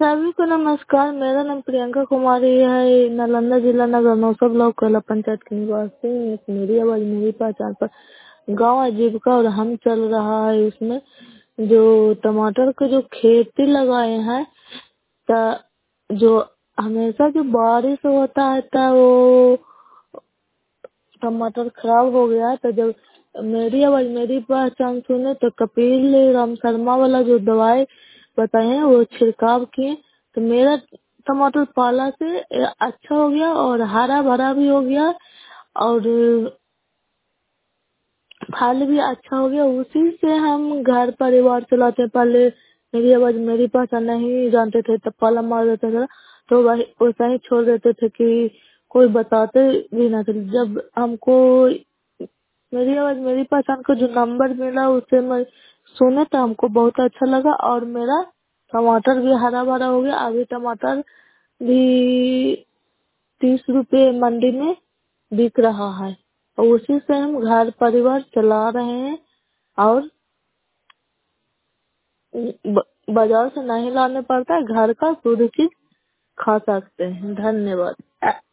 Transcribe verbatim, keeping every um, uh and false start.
सभी को नमस्कार। मेरा नाम प्रियंका कुमारी है। नालंदा जिला नगर नौसा ब्लॉक कोला पंचायत की निवासी हूँ। एक मेरी आवाज मेरी पहचान पर गांव आजीविका और हम चल रहा है। उसमें जो टमाटर के जो खेती लगाए हैं, ता जो हमेशा जो बारिश होता है ता वो टमाटर खराब हो गया। तो जब मेरी आवाज मेरी पहचान सुने तो कपिल राम शर्मा वाला जो दवाई बताए हैं वो छिड़काव किए, तो मेरा टमाटर पाला से अच्छा हो गया और हरा भरा भी हो गया और फल भी अच्छा हो गया। उसी से हम घर परिवार चलाते। पहले मेरी आवाज मेरी पहचान नहीं जानते थे तब पाला मार देते थे, तो वही वैसा ही छोड़ देते थे कि कोई बताते भी ना थे। जब हमको मेरी आवाज मेरी पहचान का जो नंबर मिला उसे मैं सुने तो हमको बहुत अच्छा लगा और मेरा टमाटर भी हरा भरा हो गया। अभी टमाटर भी तीस रुपए मंडी में बिक रहा है और उसी से हम घर परिवार चला रहे हैं और ब- बाजार से नहीं लाने पड़ता है। घर का शुद्ध चीज खा सकते हैं। धन्यवाद।